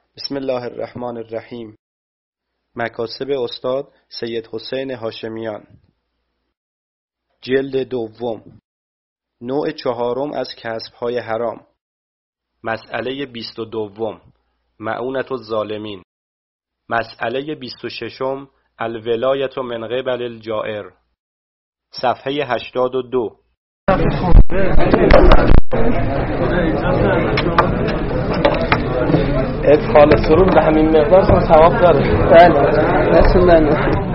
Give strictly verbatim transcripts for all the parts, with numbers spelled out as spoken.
بسم الله الرحمن الرحیم. مکاسب استاد سید حسین هاشمیان. جلد دوم. نوع چهارم از کسب‌های حرام. مسئله بیست و دوم. مؤونة الظالمین. مسئله بیست و ششم. الولایة من قبل الجائر. صفحه هشتاد و دو. ادخال سرور به همین مقدار هم ثواب داره. بله دست من.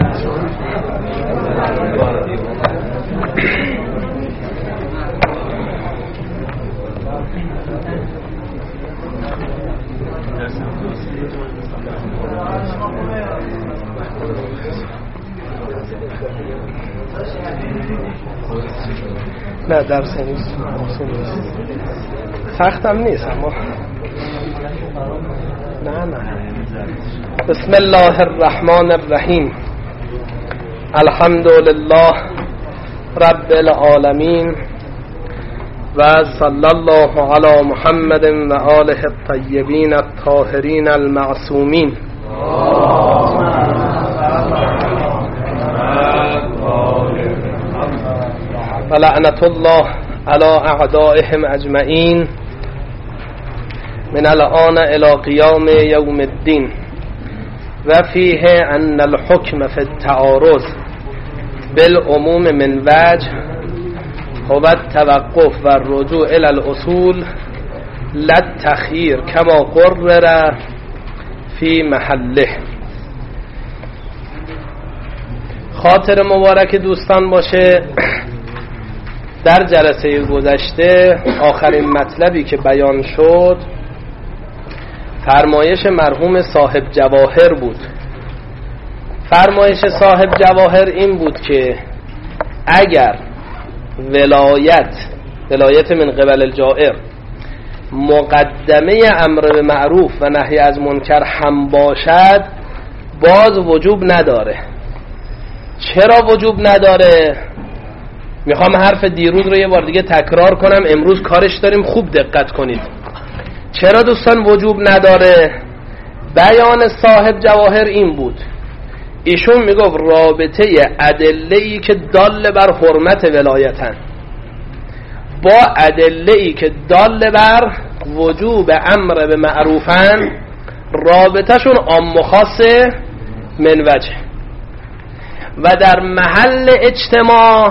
نه درس نیست، سختم نیست اما نه نه. بسم الله الرحمن الرحیم. الحمد لله رب العالمین و صلی الله علی محمد و آله الطیبین الطاهرین المعصومین. و لعنت الله علی اعدائهم اجمعین من الآن الى قیام یوم الدین. و فیه ان الحکم فی التعارض بالعموم من وجه هو التوقف و الرجوع الى الاصول لا التخییر کما قرر فی محله. خاطر مبارک دوستان باشه. در جلسه گذشته آخرین مطلبی که بیان شد فرمایش مرحوم صاحب جواهر بود. فرمایش صاحب جواهر این بود که اگر ولایت ولایت من قبل الجائر مقدمه امر به معروف و نهی از منکر هم باشد باز وجوب نداره. چرا وجوب نداره؟ میخوام حرف دیروز رو یه بار دیگه تکرار کنم، امروز کارش داریم، خوب دقت کنید. چرا دوستان وجوب نداره؟ بیان صاحب جواهر این بود، ایشون میگفت رابطه ادله‌ای که دال بر حرمت ولایتن با ادله‌ای که دال بر وجوب امر به معروفن رابطهشون عام و خاصه من وجه. و در محل اجتماع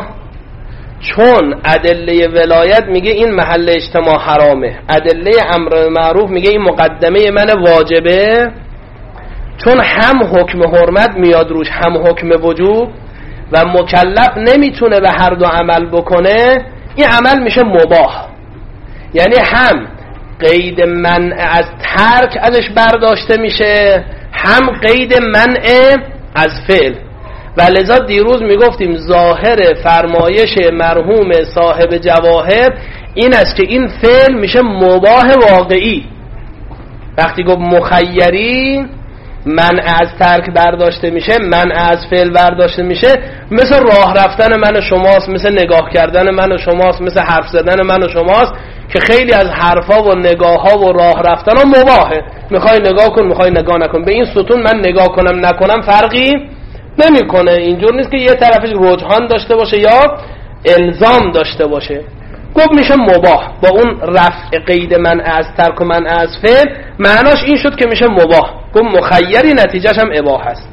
چون ادله ولایت میگه این محل اجتماع حرامه، ادله امر به معروف میگه این مقدمه من واجبه، چون هم حکم حرمت میاد روش هم حکم وجوب و مکلف نمیتونه به هر دو عمل بکنه، این عمل میشه مباح. یعنی هم قید منع از ترک ازش برداشته میشه، هم قید منع از فعل. و لذا دیروز میگفتیم ظاهر فرمایش مرحوم صاحب جواهر این است که این فعل میشه مباح واقعی. وقتی گفت مخیری منع از ترک برداشته میشه، منع از فعل برداشته میشه، مثل راه رفتن من و شماست، مثل نگاه کردن من و شماست، مثل حرف زدن من و شماست که خیلی از حرفا و نگاه ها و راه رفتن ها مباحه. میخوای نگاه کن، میخوای نگاه نکن. به این ستون من نگاه کنم نکنم فرقی نمیکنه. اینجور نیست که یه طرفش رجحان داشته باشه یا الزام داشته باشه. گفت میشه مباح با اون رفع قید منع از ترک و منع از فعل، معناش این شد که میشه مباح. گفت مخیری نتیجهش هم اباحه است.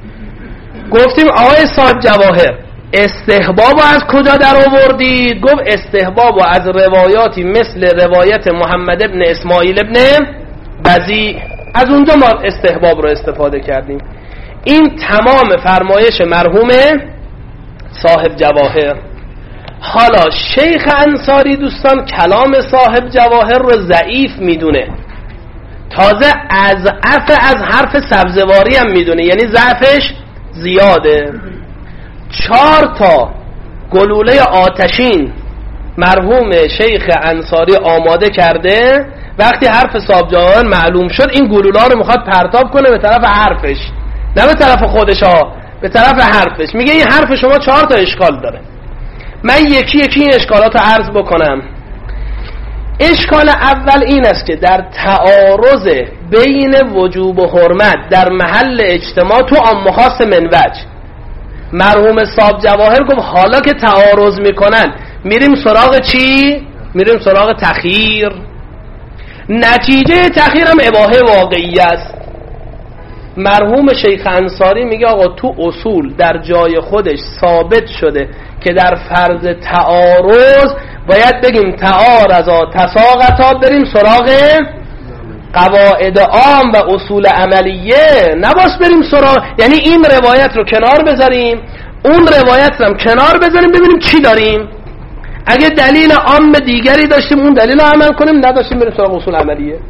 گفتیم آقای صاحب جواهر استحباب از کجا در آوردید؟ گفت استحباب از روایاتی مثل روایت محمد ابن اسماعیل ابن بزی، از اونجا ما استحباب رو استفاده کردیم. این تمام فرمایش مرحوم صاحب جواهر. حالا شیخ انصاری دوستان کلام صاحب جواهر رو ضعیف میدونه، تازه از عف از حرف سبزواری هم میدونه، یعنی ضعفش زیاده. چهار تا گلوله آتشین مرحوم شیخ انصاری آماده کرده، وقتی حرف صاحب جواهر معلوم شد این گلوله رو میخواد پرتاب کنه به طرف حرفش، نه به طرف خودش ها، به طرف حرفش. میگه این حرف شما چهار تا اشکال داره. من یکی یکی این اشکالات رو عرض بکنم. اشکال اول این است که در تعارض بین وجوب و حرمت در محل اجتماع تو عام خاص من وجه. مرحوم صاحب جواهر گفت حالا که تعارض میکنن میریم سراغ چی؟ میریم سراغ تخییر. نتیجه تخییر هم اباحه واقعی است. مرحوم شیخ انصاری میگه آقا تو اصول در جای خودش ثابت شده که در فرض تعارض باید بگیم تعارضا تساقطا، بریم سراغ قواعد عام و اصول عملیه، نباس بریم سراغ، یعنی این روایت رو کنار بذاریم اون روایت رو هم کنار بذاریم ببینیم چی داریم. اگه دلیل عام دیگری داشتیم اون دلیل رو عمل کنیم، نداشتیم بریم سراغ اصول عملیه.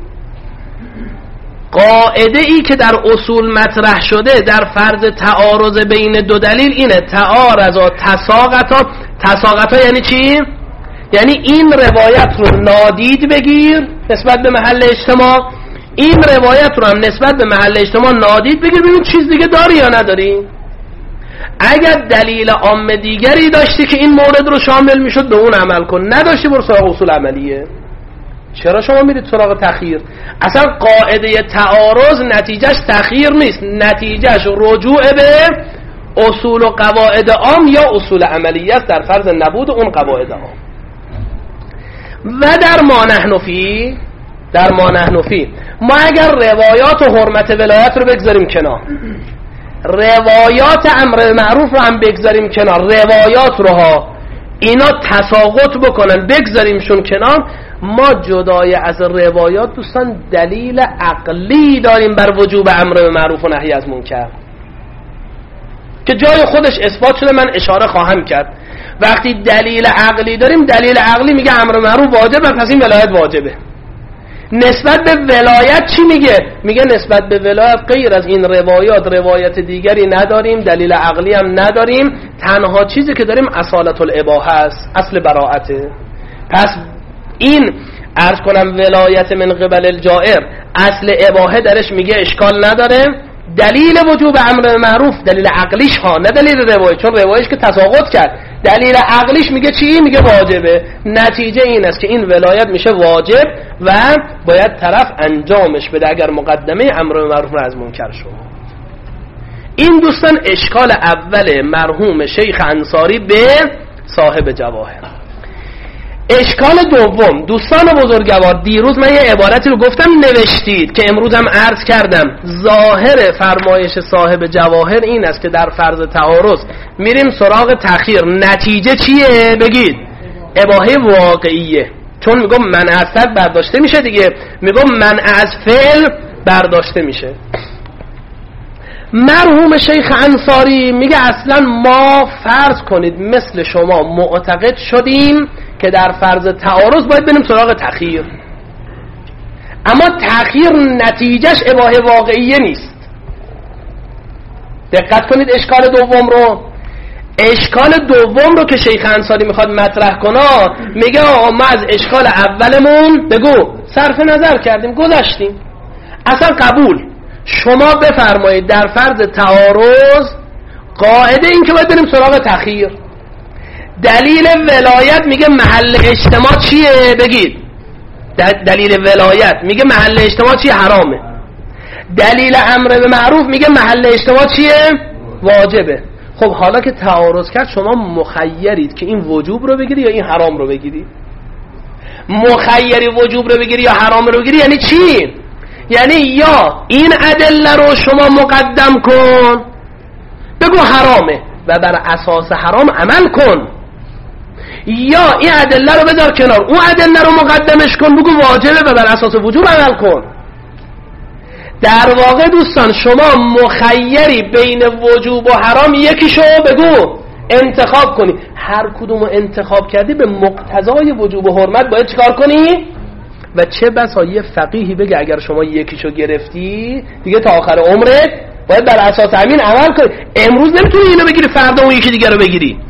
قاعده ای که در اصول مطرح شده در فرض تعارض بین دو دلیل اینه تعارضا تساقطا. تساقطا یعنی چی؟ یعنی این روایت رو نادید بگیر نسبت به محل اجتماع، این روایت رو هم نسبت به محل اجتماع نادید بگیر ببین چیز دیگه داری یا نداری. اگر دلیل عام دیگری داشتی که این مورد رو شامل میشد به اون عمل کن، نداشتی برو سراغ اصول عملیه. چرا شما میرید سراغ تخییر؟ اصلا قاعده تعارض نتیجهش تخییر نیست، نتیجهش رجوع به اصول و قواعد عام یا اصول عملیه است در فرض نبود اون قواعد عام. و در ما نحن فی در ما نحن فی ما اگر روایات و حرمت ولایت رو بگذاریم کنار، روایات امر معروف رو هم بگذاریم کنار، روایات رو ها اینا تساقط بکنن بگذاریمشون کنار، ما جدای از روایات دوستان دلیل عقلی داریم بر وجوب امر معروف و نهی از منکر که جای خودش اثبات شده. من اشاره خواهم کرد وقتی دلیل عقلی داریم، دلیل عقلی میگه امر معروف واجبه پس این ولایت واجبه. نسبت به ولایت چی میگه؟ میگه نسبت به ولایت غیر از این روایات روایت دیگری نداریم، دلیل عقلی هم نداریم، تنها چیزی که داریم اصالت الاباحه است، اصل براءته. پس این عرض کنم ولایت من قبل الجائر اصل اباحه درش میگه اشکال نداره. دلیل وجوب امر معروف دلیل عقلیش ها نه دلیل روایت، چون روایتش که تساقط کرد، دلیل عقلیش میگه چی؟ میگه واجبه. نتیجه این است که این ولایت میشه واجب و باید طرف انجامش بده اگر مقدمه امر معروف رو از منکر شد. این دوستان اشکال اول مرحوم شیخ انصاری به صاحب جواهر. اشکال دوم دوستان بزرگوار، دیروز من یه عبارتی رو گفتم نوشتید که امروز هم عرض کردم. ظاهر فرمایش صاحب جواهر این است که در فرض تعارض میریم سراغ تأخیر، نتیجه چیه؟ بگید اباحه واقعیه، چون میگم منع از ترک برداشته میشه دیگه، میگم منع از فعل برداشته میشه. مرحوم شیخ انصاری میگه اصلا ما فرض کنید مثل شما معتقد شدیم که در فرض تعارض باید بریم سراغ تأخیر، اما تأخیر نتیجهش اباحه واقعیه نیست. دقت کنید اشکال دوم رو. اشکال دوم رو که شیخ انصاری میخواد مطرح کنه میگه آقا ما از اشکال اولمون بگو صرف نظر کردیم گذشتیم، اصلا قبول. شما بفرمایید در فرض تعارض قاعده این که باید بریم سراغ تأخیر. دلیل ولایت میگه محل اجتماع چیه؟ بگید دلیل ولایت میگه محل اجتماع چیه؟ حرامه. دلیل امر به معروف میگه محل اجتماع چیه؟ واجبه. خب حالا که تعارض کرد شما مخیرید که این وجوب رو بگیری یا این حرام رو بگیری. مخیری وجوب رو بگیری یا حرام رو بگیری یعنی چی؟ یعنی یا این ادله رو شما مقدم کن بگو حرامه و بر اساس حرام عمل کن، یا این ادله رو بذار کنار اون ادله رو مقدمش کن بگو واجبه و بر اساس وجوب عمل کن. در واقع دوستان شما مخیری بین وجوب و حرام یکیشو بگو انتخاب کنی، هر کدومو انتخاب کردی به مقتضای وجوب و حرمت باید چیکار کنی؟ و چه بسا یه فقیهی بگه اگر شما یکیشو گرفتی دیگه تا آخر عمرت باید بر اساس همین عمل کنی. امروز نمیتونی اینو بگیری فردا اون یکی دیگه رو بگیری.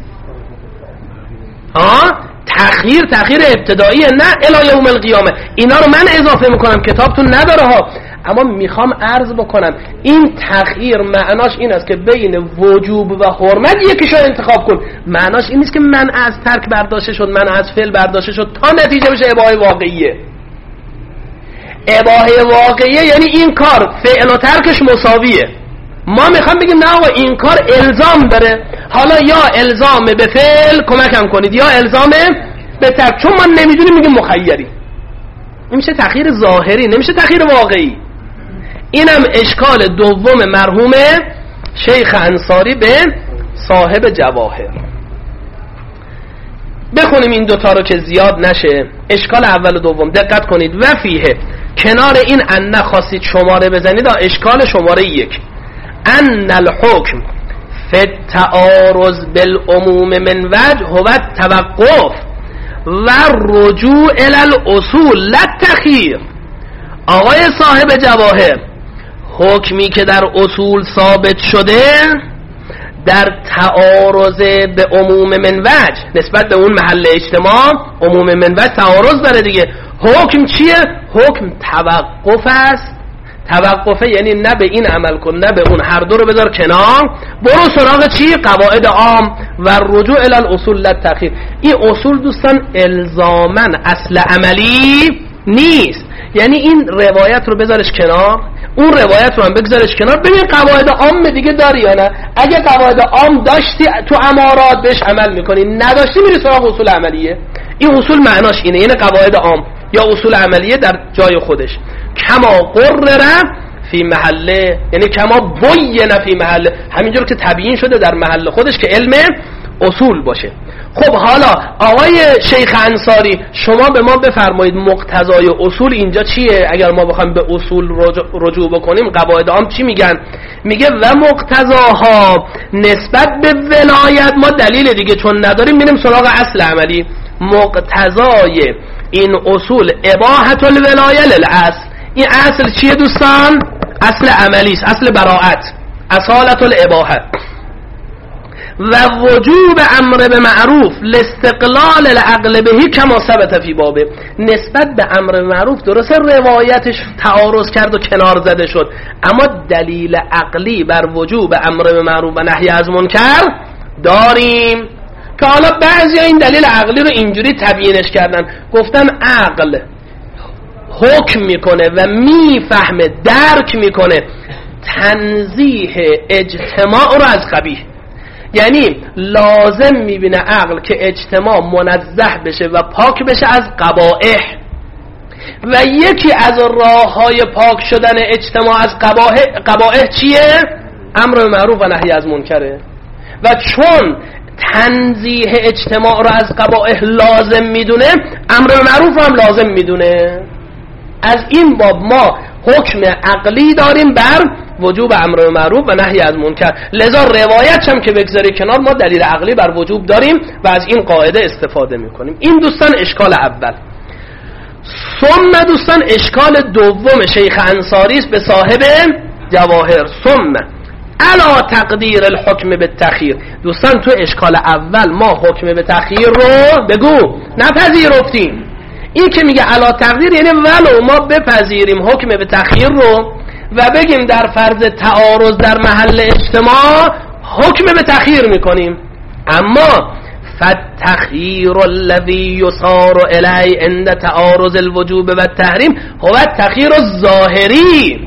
ها تأخیر تأخیر ابتداییه نه الی یوم القیامه. اینا رو من اضافه میکنم کتابتون نداره ها، اما میخوام عرض بکنم این تأخیر معناش این است که بین وجوب و حرمت یکیشو انتخاب کن. معناش این نیست که من از ترک برداشته شد من از فعل برداشته شد تا نتیجه بشه اباحه واقعیه. اباحه واقعیه یعنی این کار فعل و ترکش مساویه. ما میخوام بگیم نه آقا این کار الزام داره، حالا یا الزام به فعل کمکم کنید یا الزام به ترک، چون ما نمیدونیم میگیم مخیری. این میشه تأخیر ظاهری، نمیشه تأخیر واقعی. اینم اشکال دوم مرحوم شیخ انصاری به صاحب جواهر. بخونیم این دوتا رو که زیاد نشه. اشکال اول و دوم دقت کنید. و فیه، کنار این ان خواستید شماره بزنید، اشکال شماره یک، ان الحکم فی التعارض بالعموم من وجه هو التوقف و رجوع الی الاصول لا التخییر. آقای صاحب جواهر، حکمی که در اصول ثابت شده در تعارض به عموم من وجه، نسبت به اون محل اجتماع عموم من وجه تعارض داره دیگه. حکم چیه؟ حکم توقف است. توقفه یعنی نه به این عمل کن نه به اون، هر دو رو بذار کنار، برو سراغ چی؟ قواعد عام. و رجوع الی الاصول لا التخییر. این اصول دوستان الزاماً اصل عملی نیست، یعنی این روایت رو بذارش کنار، اون روایت رو هم بگذارش کنار، ببین قواعد عام دیگه داری یا نه. اگه قواعد عام داشتی تو امارات بهش عمل میکنی، نداشتی میری سراغ اصول عملیه. این اصول معناش اینه، یعنی قواعد عام یا اصول عملیه در جای خودش. کما قرره فی محله، یعنی کما بینه فی محله، همینجور که تبیین شده در محل خودش که علم اصول باشه. خب حالا آقای شیخ انصاری شما به ما بفرمایید مقتضای اصول اینجا چیه؟ اگر ما بخوایم به اصول رجوع بکنیم قواعد عام چی میگن؟ میگه و مقتضاها نسبت به ولایت، ما دلیل دیگه چون نداریم میریم سراغ اصل عملی. مقتضای این اصول اباحت الولایه للاصل. این اصل چیه دوستان؟ اصل عملی است، اصل براءت، اصالت الاباحه. و وجوب امر به معروف لاستقلال العقل بهی کما ثبت فی بابه. نسبت به امر به معروف درسته روایتش تعارض کرد و کنار زده شد، اما دلیل عقلی بر وجوب امر به معروف و نهی از منکر داریم که حالا بعضی این دلیل عقلی رو اینجوری تبیینش کردن، گفتن عقل حکم میکنه و میفهمه، درک میکنه تنزیه اجتماع رو از قبیح. یعنی لازم میبینه عقل که اجتماع منزه بشه و پاک بشه از قبائح، و یکی از راه های پاک شدن اجتماع از قبائح, قبائح چیه؟ امر به معروف و نهی از منکره. و چون تنزیه اجتماع رو از قبائح لازم میدونه، امر به معروف رو هم لازم میدونه. از این باب ما حکم عقلی داریم بر وجوب امر به معروف و نهی از منکر، لذا روایت هم که بگذاری کنار ما دلیل عقلی بر وجوب داریم و از این قاعده استفاده میکنیم. این دوستان اشکال اول. ثم دوستان اشکال دوم شیخ انصاری است به صاحب جواهر. ثم علا تقدیر الحکم به تخییر. دوستان تو اشکال اول ما حکم به تخییر رو بگو نپذیرفتیم. این که میگه علا تقدیر یعنی ولو ما بپذیریم حکم به تخییر رو و بگیم در فرض تعارض در محل اجتماع حکم به تخییر میکنیم، اما فالتخییر الذی یصار الی عند تعارض الوجوب و التحریم هو التخییر الظاهری.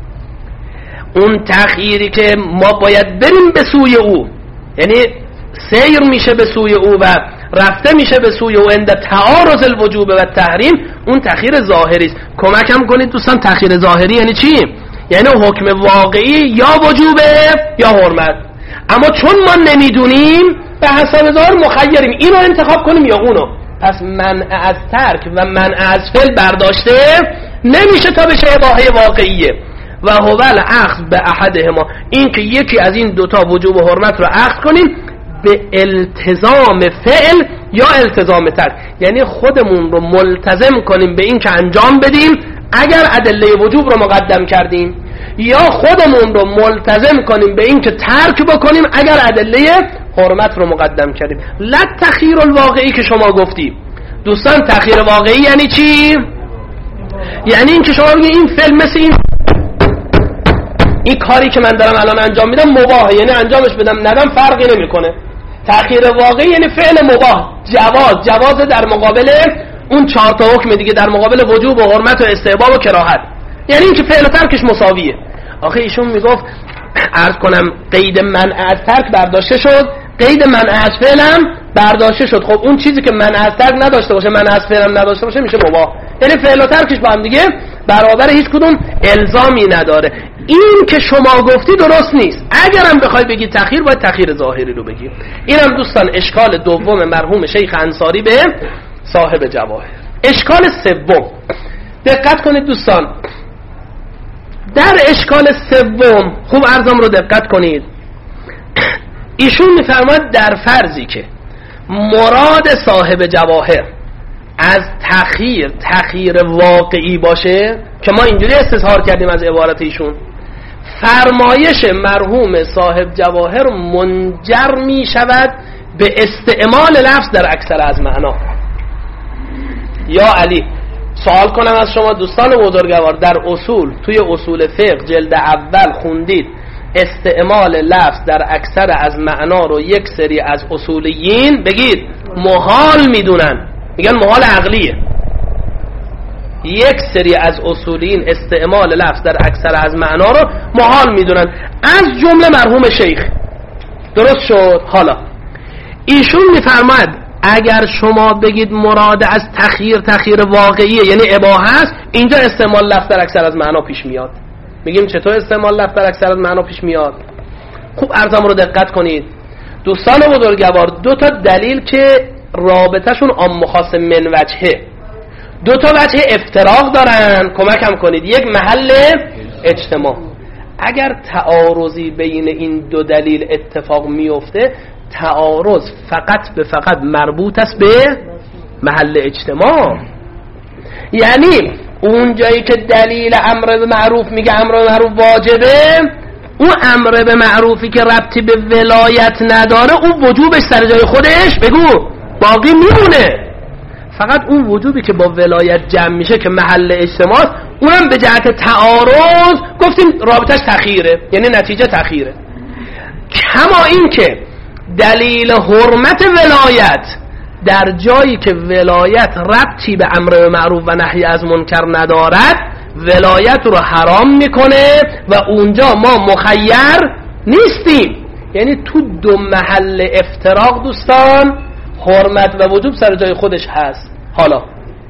اون تخییری که ما باید بریم به سوی او، یعنی سیر میشه به سوی او و رفته میشه به سوی او عند تعارض الوجوب و التحریم، اون تخییر ظاهری است. کمکم کنید دوستان، تخییر ظاهری یعنی چی؟ یعنی حکم واقعی یا وجوبه یا حرمت، اما چون ما نمیدونیم به حساب ظاهر مخیریم اینو انتخاب کنیم یا اونو. پس منع از ترک و منع از فعل برداشته نمیشه تا بشه اباحه واقعیه. و هو الاخذ به احدهما، این که یکی از این دوتا وجوب و حرمت رو اخذ کنیم به التزام فعل یا التزام ترک، یعنی خودمون رو ملتزم کنیم به این که انجام بدیم اگر ادله وجوب رو مقدم کردیم، یا خودمون رو ملتزم کنیم به این که ترک بکنیم اگر ادله حرمت رو مقدم کردیم. لا تخییر الواقعی که شما گفتی دوستان، تخییر واقعی یعنی چی؟ یعنی این که شما بگید این فعل مثل این این کاری که من دارم الان انجام میدم مباهه، یعنی انجامش بدم ندم فرقی نمیکنه. تأخیر واقعی یعنی فعل مباح، جواز، جواز در مقابل اون چهار تا حکم دیگه در مقابل وجوب و حرمت و استحباب و کراهت، یعنی این که فعل و ترکش مساویه. آخه ایشون میگفت عرض کنم قید منع از ترک برداشته شد، قید منع از فعلم برداشته شد. خب اون چیزی که منع از ترک نداشته باشه، منع از فعلم نداشته باشه، میشه مباح. یعنی فعل و ترکش با هم دیگه برابر، هیچ کدوم الزامی نداره. این که شما گفتی درست نیست. اگرم بخوای بگی تأخیر، باید تأخیر ظاهری رو بگی. اینم دوستان اشکال دوم مرحوم شیخ انصاری به صاحب جواهر. اشکال سوم، دقت کنید دوستان، در اشکال سوم خوب عرضم رو دقت کنید. ایشون میفرماید در فرضی که مراد صاحب جواهر از تأخیر تأخیر واقعی باشه، که ما اینجوری استظهار کردیم از عبارت ایشون، فرمایش مرحوم صاحب جواهر منجر می شود به استعمال لفظ در اکثر از معنا. یا علی، سوال کنم از شما دوستان بزرگوار، در اصول، توی اصول فقه جلد اول خوندید استعمال لفظ در اکثر از معنا رو یک سری از اصولیین بگید محال میدونن، میگن محال عقلیه. یک سری از اصولیین استعمال لفظ در اکثر از معنا رو محال میدونن، از جمله مرحوم شیخ. درست شد؟ حالا ایشون میفرماید اگر شما بگید مراد از تخییر تخییر واقعیه، یعنی اباحه است، اینجا استعمال لفظ در اکثر از معنا پیش میاد. میگیم چطور استعمال لفظ در اکثر از معنا پیش میاد؟ خوب عرضم رو دقت کنید دوستان بزرگوار. دو تا دلیل که رابطهشون عام خاص من وجهه، دو تا وجه افتراق دارن، کمکم کنید. یک محل اجتماع. اگر تعارضی بین این دو دلیل اتفاق میفته، تعارض فقط به فقط مربوط است به محل اجتماع. یعنی اون جایی که دلیل امر به معروف میگه امر به معروف واجبه، اون امر به معروفی که ربطی به ولایت نداره، اون وجوبش سر جای خودش بگو باقی میمونه. فقط اون وجوبی که با ولایت جمع میشه که محل اجتماع، اونم به جهت تعارض گفتیم رابطش تخییره، یعنی نتیجه تخییره. کما این که دلیل حرمت ولایت در جایی که ولایت ربطی به امر به معروف و نهی از منکر ندارد، ولایت رو حرام میکنه و اونجا ما مخیر نیستیم. یعنی تو دو محل افتراق دوستان حرمت و وجوب سر جای خودش هست. حالا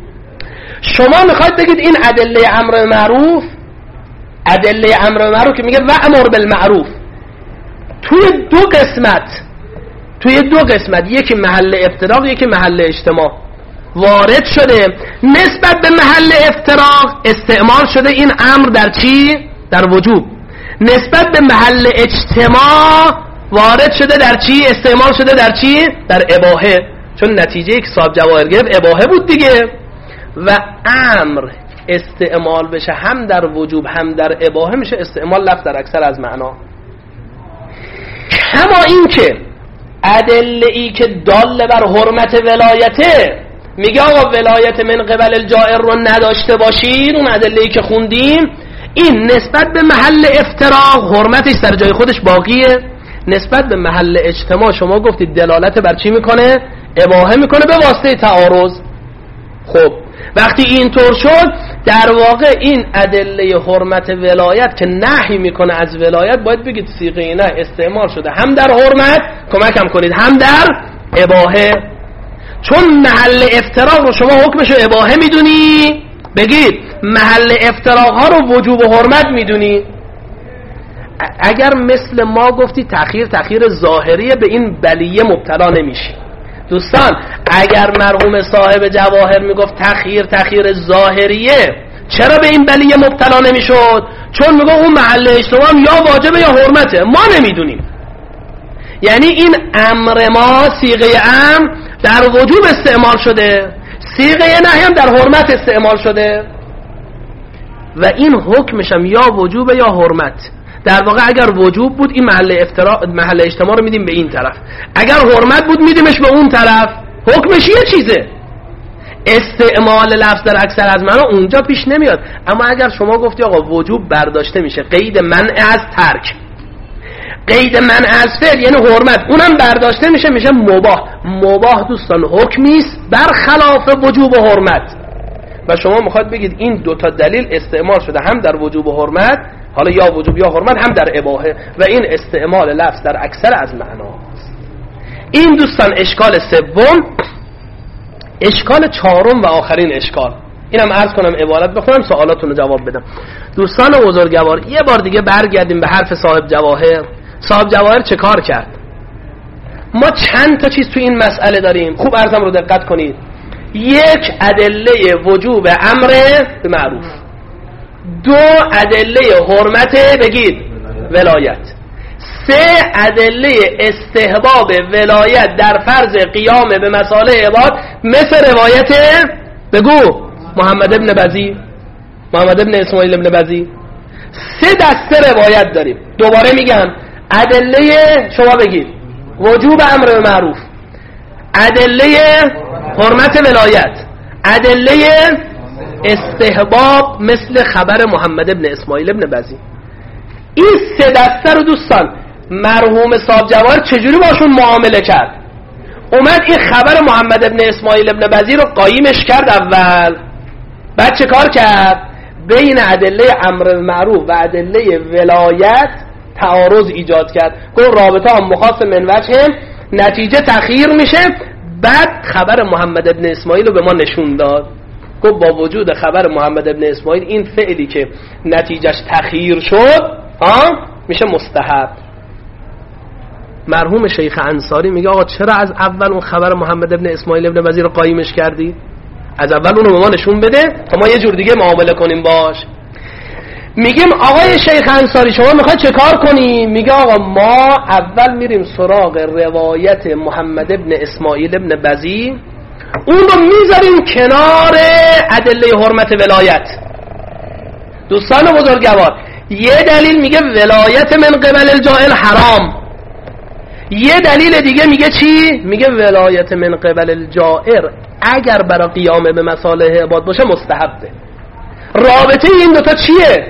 شما میخواید بگید این ادله امر به معروف، ادله امر به معروف که میگه و امر بالمعروف، توی دو قسمت توی دو قسمت یکی محل افتراق یکی محل اجتماع وارد شده. نسبت به محل افتراق استعمال شده این امر در چی؟ در وجوب. نسبت به محل اجتماع وارد شده در چی؟ استعمال شده در چی؟ در اباحه. چون نتیجه که صاحب جواهر گرفت اباحه بود دیگه. و امر استعمال بشه هم در وجوب هم در اباحه، میشه استعمال لفظ در اکثر از معنا. کما این که ادله ای که دال بر حرمت ولایته میگه آقا ولایت من قبل الجائر رو نداشته باشید، اون ادله ای که خوندیم، این نسبت به محل افتراق حرمتش سر جای خودش باقیه. نسبت به محل اجتماع شما گفتید دلالت بر چی میکنه؟ اباحه میکنه به واسطه تعارض. خب وقتی این طور شد، در واقع این ادله حرمت ولایت که نهی میکنه از ولایت، باید بگید صیغه نه استعمال شده هم در حرمت، کمکم کنید، هم در اباحه. چون محل افتراق رو شما حکمش رو اباحه میدونی، بگید محل افتراق ها رو وجوب و حرمت میدونی. اگر مثل ما گفتی تأخیر تأخیر ظاهریه، به این بلیه مبتلا نمیشی. دوستان اگر مرحوم صاحب جواهر میگفت تأخیر تأخیر ظاهریه، چرا به این بلیه مبتلا نمیشد؟ چون میگه اون محل اجتماع یا واجبه یا حرمته، ما نمیدونیم. یعنی این امر ما صیغه امر در وجوب استعمال شده، صیغه نهی هم در حرمت استعمال شده و این حکمش هم یا وجوب یا حرمت. در واقع اگر وجوب بود این محل افتراق محل اجتماع رو میدیم به این طرف، اگر حرمت بود میدیمش به اون طرف. حکمش یه چیزه، استعمال لفظ در اکثر از معنا اونجا پیش نمیاد. اما اگر شما گفتی آقا وجوب برداشته میشه، قید منع از ترک، قید منع از فعل یعنی حرمت، اونم برداشته میشه میشه مباح. مباح دوستان حکمی است برخلاف وجوب و حرمت. و شما میخواد بگید این دوتا دلیل استعمال شده هم در وجوب و حرمت، حالا یا وجوب یا حرمت، هم در اباحه، و این استعمال لفظ در اکثر از معناست. این دوستان اشکال سوم. اشکال چهارم و آخرین اشکال، اینم عرض کنم عبارت بخونم سوالاتونو جواب بدم. دوستان بزرگوار یه بار دیگه برگردیم به حرف صاحب جواهر. صاحب جواهر چه کار کرد؟ ما چند تا چیز تو این مسئله داریم، خوب عرضم رو دقت کنید. یک، ادله وجوب امر به معروف. دو، ادله حرمت بگید ولایت. سه، ادله استحباب ولایت در فرض قیام به مصالح عباد، مثل روایت بگو محمد ابن بزی، محمد ابن اسماعیل ابن بزی. سه دسته روایت داریم. دوباره میگم ادله شما بگید وجوب امر به معروف، ادله حرمت ولایت، ادله استحباب مثل خبر محمد ابن اسماعیل ابن بزی. این سه دسته رو دوستان مرحوم صاحب جواهر چجوری باشون معامله کرد؟ اومد این خبر محمد ابن اسماعیل ابن بزی رو قایمش کرد اول، بعد چه کار کرد؟ بین ادله امر بالمعروف و ادله ولایت تعارض ایجاد کرد. گفت رابطه هم مخاص من وجه، نتیجه تأخیر میشه. بعد خبر محمد ابن اسماعیل رو به ما نشون داد. گفت با وجود خبر محمد ابن اسماعیل این فعلی که نتیجهش تأخیر شد ها میشه مستحب. مرحوم شیخ انصاری میگه آقا چرا از اول اون خبر محمد ابن اسماعیل ابن بزی رو قایمش کردی؟ از اول اون رو به ما نشون بده تا ما یه جور دیگه معامله کنیم باش. میگیم آقای شیخ انصاری شما میخوای چه کار کنی؟ میگه آقا ما اول میریم سراغ روایت محمد ابن اسماعیل ابن بزی، اون رو میذاریم کنار ادله حرمت ولایت. دوستان بزرگوار یه دلیل میگه ولایت من قبل الجائر حرام، یه دلیل دیگه میگه چی؟ میگه ولایت من قبل الجائر اگر برای قیام به مصالح عباد باشه مستحبه. رابطه این دوتا چیه؟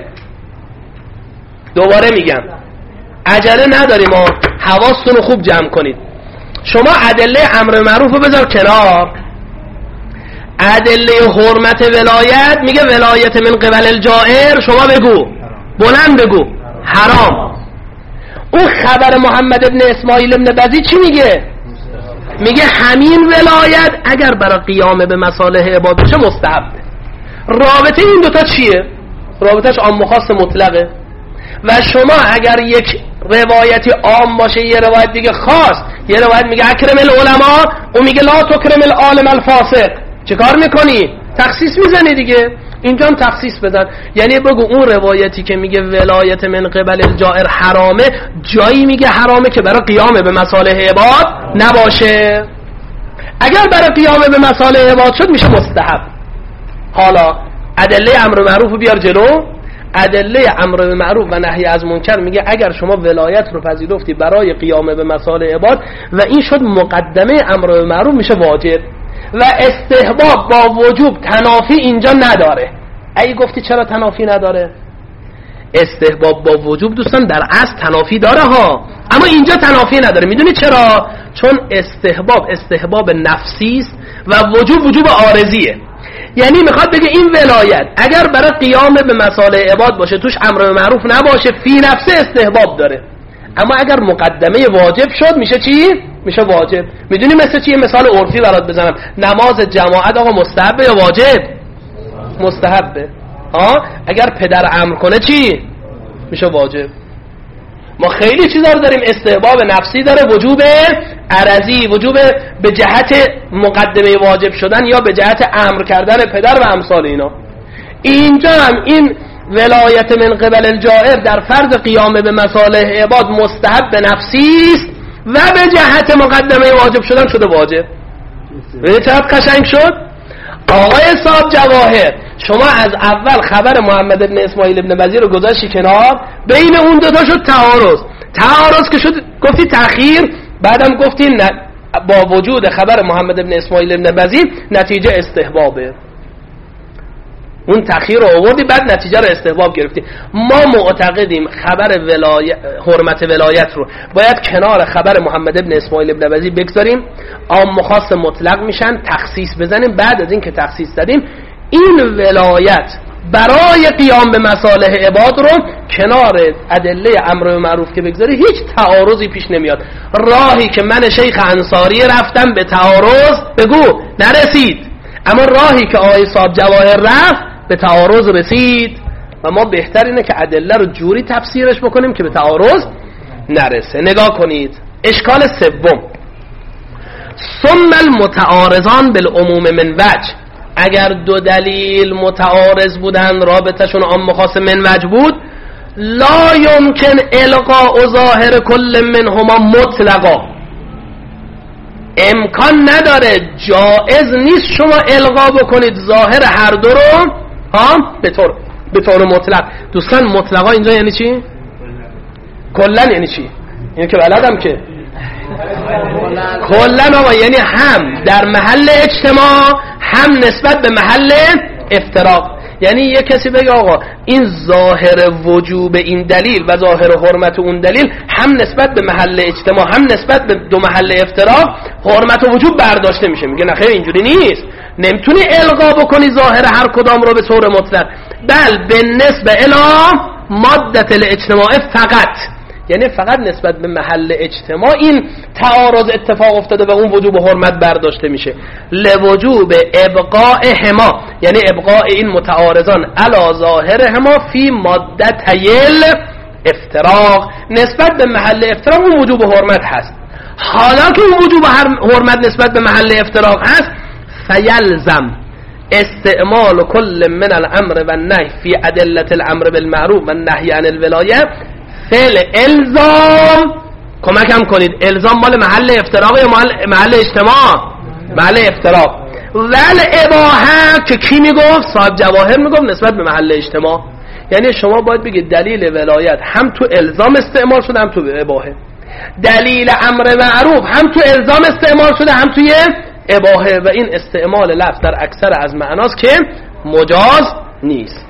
دوباره میگم عجله نداریم ها، حواستون رو خوب جمع کنید. شما ادله امر معروف رو بذار کنار، ادله حرمت ولایت میگه ولایت من قبل الجائر، شما بگو بلند بگو حرام. اون خبر محمد ابن اسماعیل ابن بزی چی میگه؟ میگه همین ولایت اگر برای قیام به مصالح عباد باشه مستحبه. رابطه این دوتا چیه؟ رابطهش عام خاص مطلقه. و شما اگر یک روایتی عام باشه یه روایت دیگه خاص، یه روایت میگه اکرم العلماء و میگه لا تکرم العالم الفاسق، چه کار میکنی؟ تخصیص میزنی دیگه. اینجا هم تخصیص بزن، یعنی بگو اون روایتی که میگه ولایت من قبل الجائر حرامه جایی میگه حرامه که برای قیام به مصالح عباد نباشه. اگر برای قیام به مصالح عباد شد میشه مستحب. حالا ادله امر معروف بیار جلو. ادله امر به معروف و نهی از منکر میگه اگر شما ولایت رو پذیرفتی برای قیام به مصالح عباد و این شد مقدمه امر به معروف میشه واجب. و استحباب با وجوب تنافی اینجا نداره. ای گفتی چرا تنافی نداره؟ استحباب با وجوب دوستان در اصل تنافی داره ها، اما اینجا تنافی نداره. میدونی چرا؟ چون استحباب استحباب نفسی است و وجوب وجوب عارضیه. یعنی میخواد بگه این ولایت اگر برای قیام به مصالح عباد باشه توش امر به معروف نباشه فی نفسه استحباب داره، اما اگر مقدمه واجب شد میشه چی؟ میشه واجب. میدونی مثل چی؟ مثال عرفی برات بزنم، نماز جماعت آقا مستحبه یا واجب؟ مستحبه. ها اگر پدر امر کنه چی؟ میشه واجب. ما خیلی چیزا رو داریم، استحباب نفسی داره، وجوب عرضی، وجوب به جهت مقدمه واجب شدن یا به جهت امر کردن پدر و امثال اینا. اینجا هم این ولایت من قبل الجائر در فرض قیام به مصالح عباد مستحب به نفسی است و به جهت مقدمه واجب شدن شده واجب. ببینید چقدر قشنگ شد. آقای صاحب جواهر شما از اول خبر محمد ابن اسماعیل ابن بزی رو گذاشتی کنار، بین اون دوتا شد تعارض. تعارض که شد گفتی تأخیر، بعدم گفتی با وجود خبر محمد ابن اسماعیل ابن بزی نتیجه استحبابه. اون تأخیر رو آوردی بعد نتیجه رو استحباب گرفتی. ما معتقدیم خبر ولایت، حرمت ولایت رو باید کنار خبر محمد ابن اسماعیل ابن بزی بگذاریم، عام و خاص مطلق میشن، تخصیص بزنیم. بعد از این که تخصیص زدیم این ولایت برای قیام به مصالح عباد رو کنار ادله امر به معروف که بگذاری هیچ تعارضی پیش نمیاد. راهی که من شیخ انصاری رفتم به تعارض بگو نرسید، اما راهی که آقای صاحب جواهر رفت به تعارض رسید و ما بهتر اینه که ادله رو جوری تفسیرش بکنیم که به تعارض نرسه. نگاه کنید اشکال سوم، ثم المتعارضان بالعموم من وجه. اگر دو دلیل متعارض بودن رابطشون عام خاص من وجه بود، لا یمکن القاء ظاهر کل منهما مطلقا، امکان نداره، جائز نیست شما القا بکنید ظاهر هر دو رو ها به طور به طور مطلق. دوستان مطلقا اینجا یعنی چی؟ کلا یعنی چی؟ اینو که بلدم که کلا آقا یعنی هم در محل اجتماع هم نسبت به محل افتراق. یعنی یه کسی بگه آقا این ظاهر وجوب این دلیل و ظاهر حرمت اون دلیل هم نسبت به محل اجتماع هم نسبت به دو محل افتراق حرمت و وجوب برداشته میشه. میگه نخیر اینجوری نیست، نمیتونی القا بکنی ظاهر هر کدام رو به طور مطلق، بل به نسبه الی مادت الاجتماع فقط، یعنی فقط نسبت به محل اجتماع این تعارض اتفاق افتاده و اون وجوب و حرمت برداشته میشه. لوجوب ابقاء هما، یعنی ابقاء این متعارضان علی ظاهر هما فی مادتي الافتراق، نسبت به محل افتراق اون وجوب و حرمت هست. حالا که اون وجوب و حرمت نسبت به محل افتراق هست، فیلزم استعمال کل من الامر و النهی فی ادله الامر بالمعروف و النهی عن الولایه. فعل الزام کمکم کنید، الزام مال محل افتراق یا محل, محل اجتماع؟ محل افتراق. ول اباحه که کی میگفت؟ صاحب جواهر میگفت نسبت به محل اجتماع. یعنی شما باید بگید دلیل ولایت هم تو الزام استعمال شده هم تو اباحه، دلیل امر معروف هم تو الزام استعمال شده هم توی اباحه، و این استعمال لفظ در اکثر از معناست که مجاز نیست.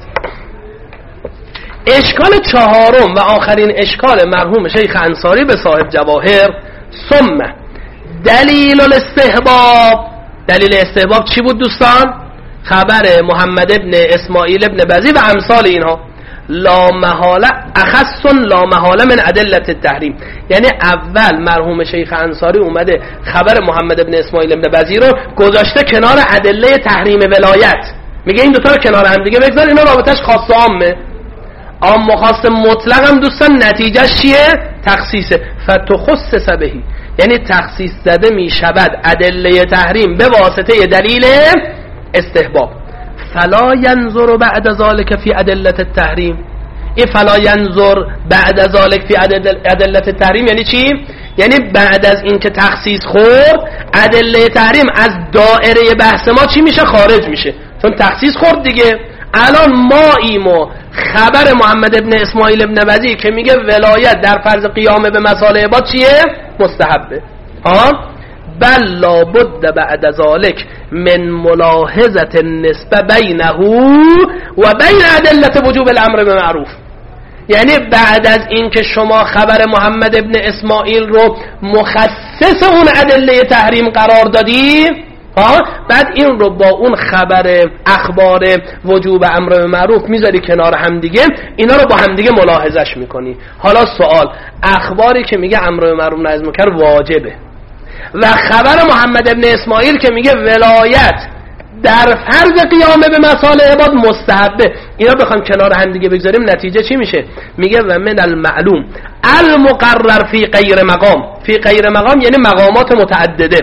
اشکال چهارم و آخرین اشکال مرحوم شیخ انصاری به صاحب جواهر، ثم دلیل الاستحباب. دلیل استحباب چی بود دوستان؟ خبر محمد ابن اسماعیل ابن بزی و امثال اینها. لا محاله اخص لا محاله من ادله التحریم، یعنی اول مرحوم شیخ انصاری اومده خبر محمد ابن اسماعیل ابن بزی رو گذاشته کنار ادله تحریم ولایت، میگه این دوتا رو کنار هم دیگه بگذار، اینا رابطش خاص و عامه. عام و خاص مطلق هم دوستان نتیجه چیه؟ تخصیصه. فتخصص بهی، یعنی تخصیص زده می شود ادله تحریم به واسطه دلیل استحباب. فلا ینظر بعد ذلك فی ادله التحریم. این فلا ینظر بعد ذلك فی ادله التحریم یعنی چی؟ یعنی بعد از این که تخصیص خورد ادله تحریم از دائره بحث ما چی میشه؟ خارج میشه، چون تخصیص خورد دیگه. الان ما ایمو خبر محمد ابن اسماعیل ابن بزی که میگه ولایت در فرض قیام به مصالح عباد چیه؟ مستحبه. ها بل لابد بعد ذلك من ملاحظه النسبه بینه و بین ادله وجوب الامر بالمعروف. یعنی بعد از این که شما خبر محمد ابن اسماعیل رو مخصص اون ادله تحریم قرار دادی، ها بعد این رو با اون خبر اخبار وجوب امر به معروف میذاری کنار هم دیگه، اینا رو با هم دیگه ملاحظش میکنی. حالا سوال، اخباری که میگه امر به معروف نهی از منکر واجبه و خبر محمد ابن اسماعیل که میگه ولایت در فرض قیام به مصالح عباد مستحبه، اینا بخوام کنار هم دیگه بگذاریم نتیجه چی میشه؟ میگه و من المعلوم المقرر فی غیر مقام. فی غیر مقام یعنی مقامات متعدده.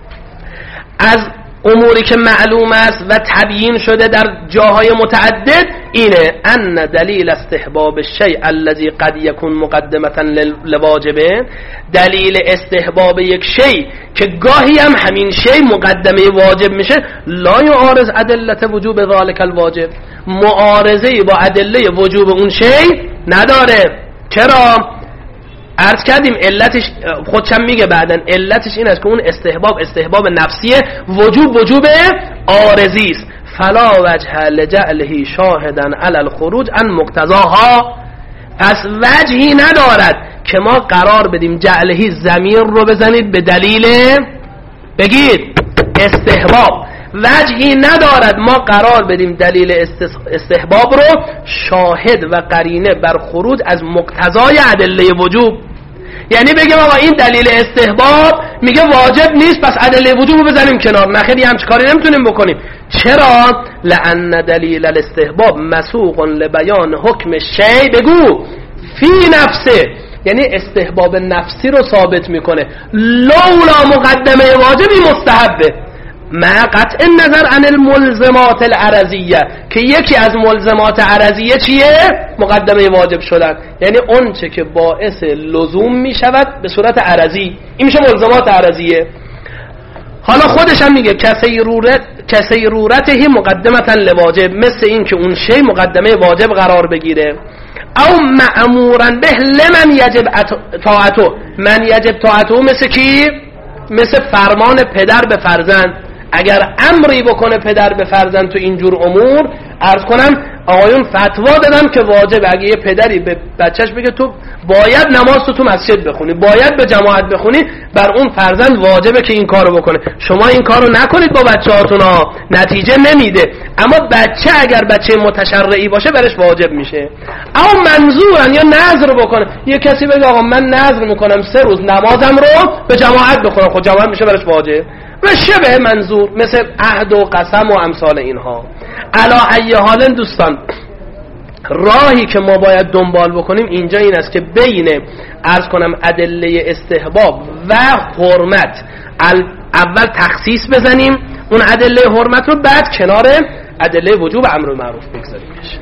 از اموری که معلوم است و تبیین شده در جاهای متعدد اینه ان دلیل استحباب الشیء الذي قد يكون مقدمه لواجبه، دلیل استحباب یک شی که گاهی هم همین شی مقدمه واجب میشه، لا یعارض ادله وجوب ذلك الواجب، معارضه با ادله وجوب اون شی نداره. چرا؟ عرض کردیم علتش خودشم میگه بعدن، علتش این است که اون استحباب استحباب نفسیه، وجوب وجوب عارضی است. فلا وجه لجعله شاهدا علی الخروج عن مقتضاها. پس وجهی ندارد که ما قرار بدیم جعلهی ضمیر رو بزنید به دلیل بگید استحباب. وجهی ندارد ما قرار بدیم دلیل استحباب رو شاهد و قرینه بر خروج از مقتضای ادله وجوب. یعنی بگیم آقا این دلیل استحباب میگه واجب نیست پس ادله وجوب رو بزنیم کنار. نخیلی همچه کاری نمیتونیم بکنیم. چرا؟ لأن دلیل الاستحباب مسوق لبیان حکم شی بگو فی نفسه، یعنی استحباب نفسی رو ثابت میکنه. لولا مقدمه واجبی مستحبه مع قطع نظر عن الملزمات العرضیه، که یکی از ملزمات عرضیه چیه؟ مقدمه واجب شدن، یعنی اون چه که باعث لزوم میشود به صورت عرضی، این میشه ملزمات عرضیه. حالا خودش هم میگه کسیرورت کسیرورته مقدمتا لواجب، مثل این که اون شی مقدمه واجب قرار بگیره. او مأمورا به لمن یجب طاعتو، من یجب طاعتو مثل کی؟ مثل فرمان پدر به فرزند. اگر امری بکنه پدر به فرزند تو اینجور امور، عرض کنم آقایون فتوا دادن که واجب اگه یه پدری به بچهش بگه تو باید نماز تو تو مسجد بخونی، باید به جماعت بخونی، بر اون فرزند واجبه که این کارو بکنه. شما این کارو نکنید با بچه‌هاتون ها، نتیجه نمیده. اما بچه اگر بچه متشرعی باشه برش واجب میشه. اما منظورن یا نذر بکنه، یه کسی بگه آقا من نذر میکنم سه روز نمازم رو به جماعت بخونم، خب جماعت میشه برش واجب. و شبه منظور مثل عهد و قسم و امثال اینها. علی ای حال دوستان، راهی که ما باید دنبال بکنیم اینجا این است که بین عرض کنم ادله استحباب و حرمت اول تخصیص بزنیم اون ادله حرمت رو، بعد کنار ادله وجوب امر معروف بگذاریمش.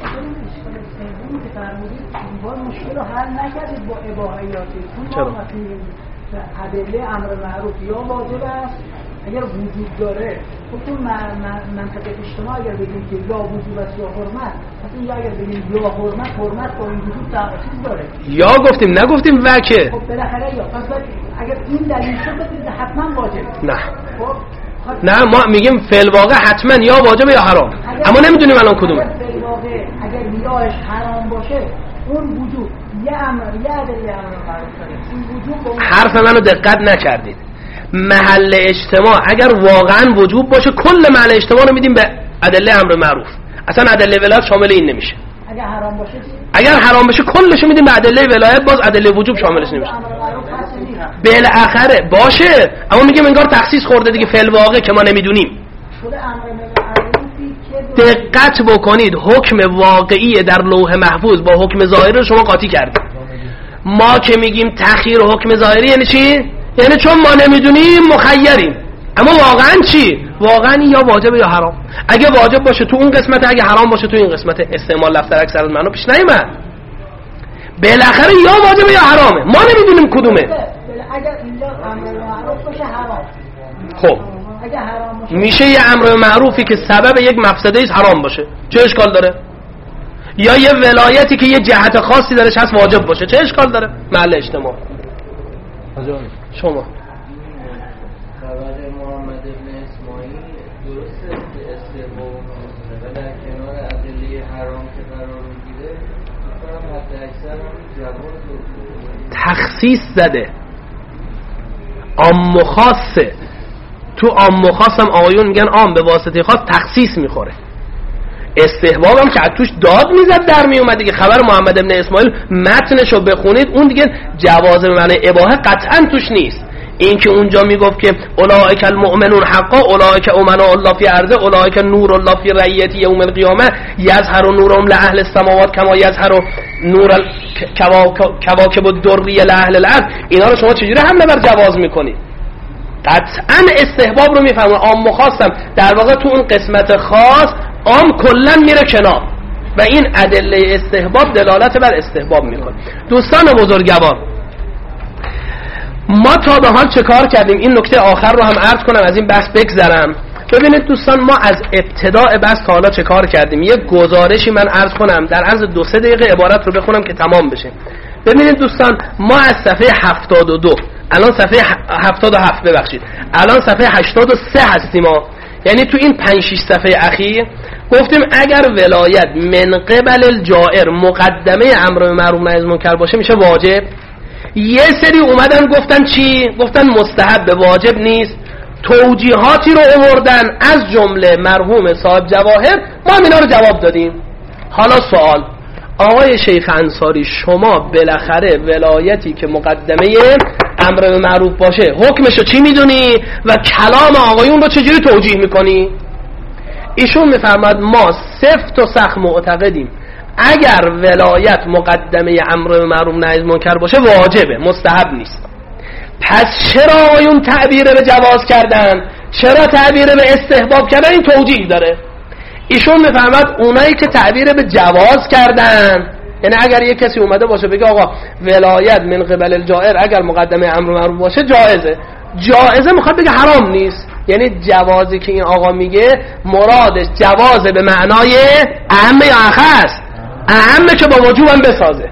مشکل رو حل نکردید با اباحیاتی. چرا؟ ادله امر معروف یا واجب است اگر وجود داره، خب تو منطقه اجتماع اگر بگیم که یا وجوب است یا حرمت، مثلا یا اگر بگیم یا حرمت، حرمت با این وجود تعارض داره. یا گفتیم نگفتیم وکه. خب بالاخره یا پس اگر این دلیل شد بگید حتما واجب. نه. خب نه ما میگیم فی الواقع حتما یا واجب یا حرام، اما نمیدونیم الان کدومه. فی الواقع اگر یاش حرام باشه اون وجود یه امر یه ادله امر معروف داره. این وجود با حرف منو دقت نکردید. محل اجتماع اگر واقعا وجوب باشه کل محل اجتماع رو میدیم به ادله امر معروف، اصلا ادله ولایت شامل این نمیشه. اگر حرام باشه اگر حرام باشه کلش میدیم به ادله ولایت، باز ادله وجوب شاملش نمیشه. بالاخره باشه، اما میگیم انگار تخصیص خورده دیگه فعل واقع که ما نمیدونیم. دقت بکنید حکم واقعی در لوح محفوظ با حکم ظاهری رو شما قاطی کردید. ما که میگیم تأخیر حکم ظاهری یعنی چی؟ یعنی چون ما نمیدونیم مخیریم. اما واقعا چی؟ واقعا یا واجب یا حرام. اگه واجب باشه تو اون قسمت، اگه حرام باشه تو این قسمت. استعمال لفظ در اکثر المعنا پیش نیامد. بالاخره یا واجب یا حرامه، ما نمیدونیم کدومه. اگر اینجا امر معروف باشه حرام، خب اگه حرام باشه میشه یه امر معروفی که سبب یک مفسده است حرام باشه، چه اشکال داره؟ یا یه ولایتی که یه جهت خاصی درش هست واجب باشه، چه اشکال داره؟ محل اجتماع. شما خبر محمد ابن اسماعیل درست استحباب و در کنار ادله حرام که قرار میگیره می‌کنم حتی اکثر هم جواز تخصیص زده، عام و خاصه. تو عام و خاص هم آقایون میگن عام به واسطه خاص تخصیص میخوره. استحباب هم که از توش داد میزد در میومد دیگه. خبر محمد ابن اسماعیل متنشو بخونید اون دیگه جواز به معنی اباحه قطعا توش نیست. این که اونجا میگفت که اولئک المؤمنون حقا، اولئک امناء الله فی ارضه، اولئک نور الله فی رعیته یوم القیامه، یظهر نورهم لاهل السماوات کما یظهر نور الکواکب الدری لاهل الارض، اینا رو شما چجوری حمله بر جواز میکنید؟ قطعا استحباب رو میفهمن. عام و خاصم در واقع تو اون قسمت خاص عام کلا میره کنار و این ادله استحباب دلالت بر استحباب میکنه. دوستان بزرگوار، ما تا به حال چه کار کردیم؟ این نکته آخر رو هم عرض کنم از این بحث بگذرم. ببینید دوستان، ما از ابتداء بحث تا حالا چه کار کردیم؟ یه گزارشی من عرض کنم در عرض دو سه دقیقه عبارت رو بخونم که تمام بشه. ببینید دوستان، ما از صفحه هفتاد و دو الان صفحه هفتاد و هفت ببخشید الان صفحه هشتاد و سه هستیم. ما یعنی تو این پنج شش صفحه اخیر گفتیم اگر ولایت من قبل الجائر مقدمه امر به معروف نهی از منکر باشه میشه واجب. یه سری اومدن گفتن چی؟ گفتن مستحب، واجب نیست. توجیهاتی رو آوردن از جمله مرحوم صاحب جواهر، ما اینا رو جواب دادیم. حالا سوال آقای شیخ انصاری، شما بالاخره ولایتی که مقدمه امر به معروف باشه حکمشو چی میدونی و کلام آقایون رو چجوری توجیه میکنی؟ ایشون میفرماد ما سفت و سخت معتقدیم اگر ولایت مقدمه امر به معروف نهی از منکر باشه واجبه، مستحب نیست. پس چرا آقایون تعبیر به جواز کردن؟ چرا تعبیر به استحباب کردن؟ این توجیه داره. ایشون میفرماد اونایی که تعبیر به جواز کردن، یعنی اگر یک کسی اومده باشه بگه آقا ولایت من قبل الجائر اگر مقدمه امر معروف باشه جایزه، جایزه میخواد بگه حرام نیست. یعنی جوازی که این آقا میگه مرادش جوازه به معنای اهم یا اخص، اهمه که با وجوبم بسازه.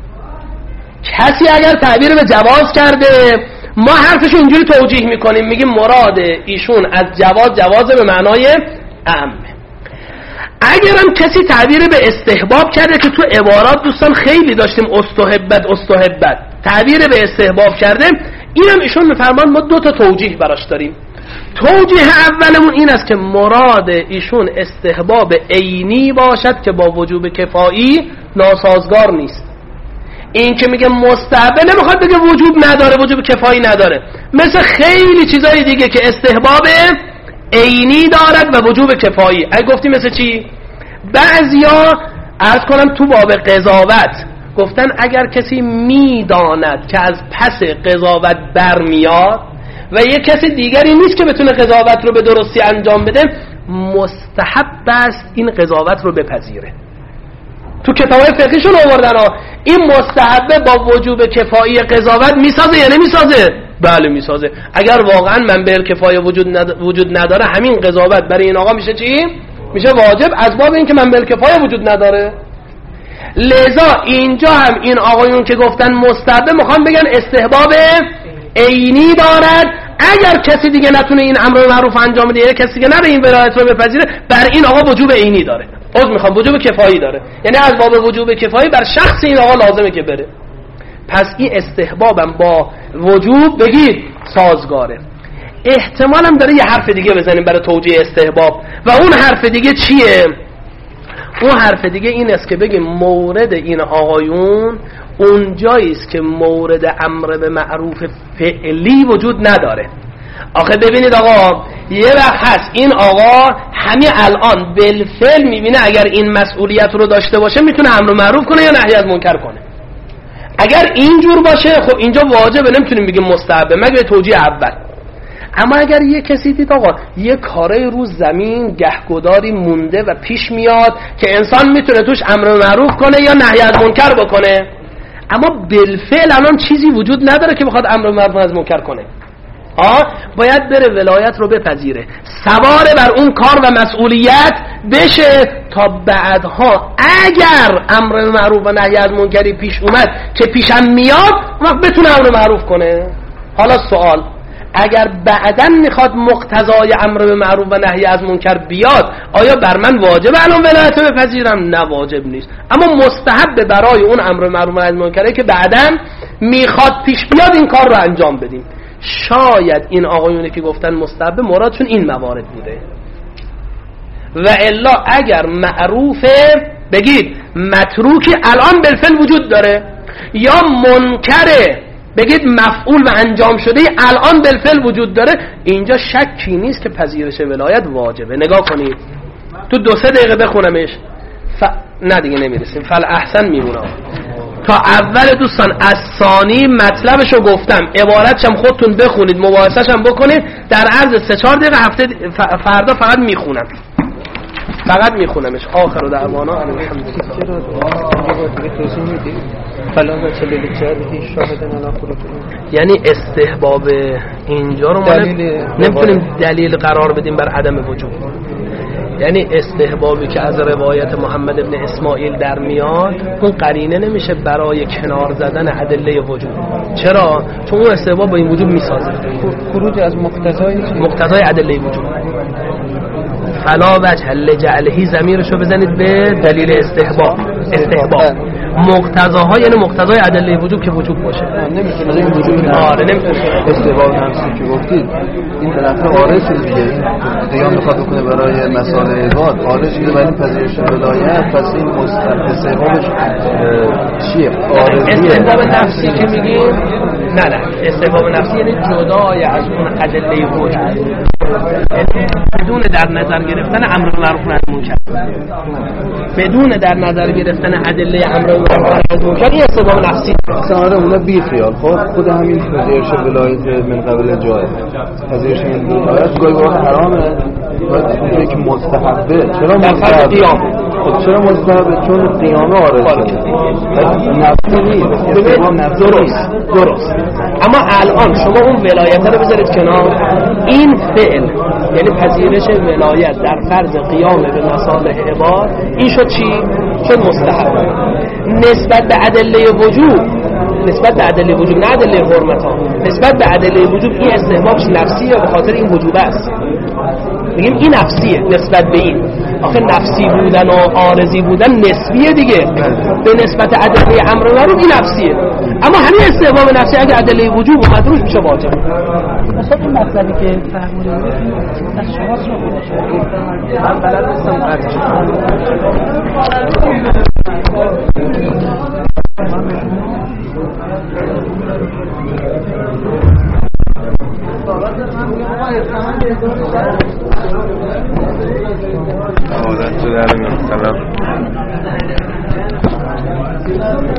کسی اگر تعبیر به جواز کرده ما حرفشو اینجوری توجیه میکنیم، میگیم مراد ایشون از جواز جوازه به معنای اهمه. اگرم کسی تعبیر به استحباب کرده که تو عبارات دوستان خیلی داشتیم استحبت استحبت تعبیر به استحباب کرده، اینم ایشون میفرمان ما دو تا توجیه براش داریم. توجیه اولمون این است که مراد ایشون استحباب عینی باشد که با وجوب کفایی ناسازگار نیست. این که میگه مستحب نمیخواد بگه وجوب نداره، وجوب کفایی نداره، مثل خیلی چیزای دیگه که استحباب عینی دارد و وجوب کفایی. اگه گفتیم مثل چی؟ بعضیا عرض کنم تو باب قضاوت گفتن اگر کسی میداند که از پس قضاوت برمیاد و یک کسی دیگری نیست که بتونه قضاوت رو به درستی انجام بده، مستحب است این قضاوت رو بپذیره. تو کتابای فقهیشون آوردن ها این مستحبه با وجوب کفایی قضاوت میسازه یا نمیسازه؟ بله میسازه. اگر واقعا منبع کفایه وجود ند... وجود نداره همین قضاوت برای این آقا میشه چی؟ میشه واجب از باب این که منبع کفایه وجود نداره. لذا اینجا هم این آقایون که گفتن مستحبه میخوان بگن استحباب عینی دارد. اگر کسی دیگه نتونه این امر معروف انجام بده یا کسی دیگه نره این ولایت رو بپذیره، بر این آقا وجوب عینی داره. عذر میخوام وجوب کفایی داره، یعنی از باب وجوب کفایی بر شخص این آقا لازمه که بره. پس این استحبابم با وجوب بگید سازگاره. احتمالم داره یه حرف دیگه بزنیم برای توجیه استحباب و اون حرف دیگه چیه؟ اون حرف دیگه این است که بگیم مورد این آقایون اونجایی است که مورد امر به معروف فعلی وجود نداره. آخه ببینید آقا یه وقت هست این آقا همین الان بالفعل میبینه اگر این مسئولیت رو داشته باشه میتونه امر معروف کنه یا نهی از منکر کنه. اگر اینجور باشه خب اینجا واجبه، نمیتونیم بگیم مستحبه مگه توجیه اول. اما اگر یه کسی دید آقا یه کاره رو زمین گهگداری مونده و پیش میاد که انسان میتونه توش امر معروف کنه یا نهی از منکر بکنه، اما بالفعل الان چیزی وجود نداره که بخواد امر معروف از منکر کنه، آه باید بره ولایت رو بپذیره، سوار بر اون کار و مسئولیت بشه تا بعدها اگر امر معروف و نهی از منکری پیش اومد که پیشم میاد وقت بتونه امر معروف کنه. حالا سوال اگر بعداً میخواد مقتضای امر به معروف و نهی از منکر بیاد آیا بر من واجب الان ولایت رو بپذیرم؟ نه واجب نیست، اما مستحب برای اون امر معروف و نهی از منکری که بعداً میخواد پیش بیاد این کار رو انجام بدیم. شاید این آقایونی که گفتن مستحب مرادشون این موارد بوده و الا اگر معروفه بگید متروکی الان بالفعل وجود داره یا منکره بگید مفعول و انجام شده الان بالفعل وجود داره، اینجا شکی نیست که پذیرش ولایت واجبه. نگاه کنید تو دو سه دقیقه بخونمش ف... نه دیگه نمیرسیم فل احسن میمونم تا اول دوستان از ثانی مطلبشو گفتم، عبارتشم خودتون بخونید مباحثه‌شم بکنید، در عرض سه چهار دقیقه هفته فردا فقط میخونم فقط میخونمش. آخر و دعوانا الحمدلله. یعنی استحباب اینجا رو ما نمیتونیم دلیل قرار بدیم بر عدم وجود، یعنی استحبابی که از روایت محمد ابن اسماعیل در میاد اون قرینه نمیشه برای کنار زدن ادله وجود. چرا؟ چون اون استحباب با این وجود میسازه، خروج از مقتضای مقتضای ادله وجود. فلا وجه لجعلهی ضمیرشو بزنید به دلیل استحباب. استحباب مقتضاها یعنی مقتضای ادله وجوب که وجوب باشه. نمیتونه این وجوب آره نمیتونه استحباب نفسی که گفتید این طرف عارض دیگه این دیگه میخواد بکنه برای مسائل عباد عارض شده ولی پذیرش ولایت پس این مستحب استحبابش چیه؟ عارضیه. استحباب نفسی که میگیم نه نه استحباب نفسی یعنی جدای از اون ادله وجوب، بدون در نظر گرفتن امر معروف و نهی منکر، بدون در نظر گرفتن ادله امر معروف و نهی منکر این استحباب نفسی. مثلا اونا بی خیال خب خود همین پذیرش ولایت من قبل جای پذیرش من ولایت گاهی وقت حرامه باید یک مستحبه. چرا مستحب قیام؟ خب چرا مستحبه؟ چون قیامه آرزه نفسی نیست. درست درست. اما الان شما اون ولایت رو بذارید کنار، این فعل یعنی پذیرش ولایت در فرض قیام به مصالح عباد این شد چی؟ شد مستحب. نسبت به ادله وجوب، نسبت به ادله وجوب نه ادله حرمت ها، نسبت به ادله وجوب این استحبابش نفسیه به خاطر این وجوب است. میگیم این نفسیه نسبت به این. آخه نفسی بودن و عارضی بودن نسبیه دیگه، به نسبت ادله امر معروف این نفسیه. اما همین استحباب نفسی اگه ادله وجوب اومد روش میشه واجب. مثلا این مطلبی که فرمودید از شما چه بود؟ من بلد نیستم قطعش آدم تو در میاد سلام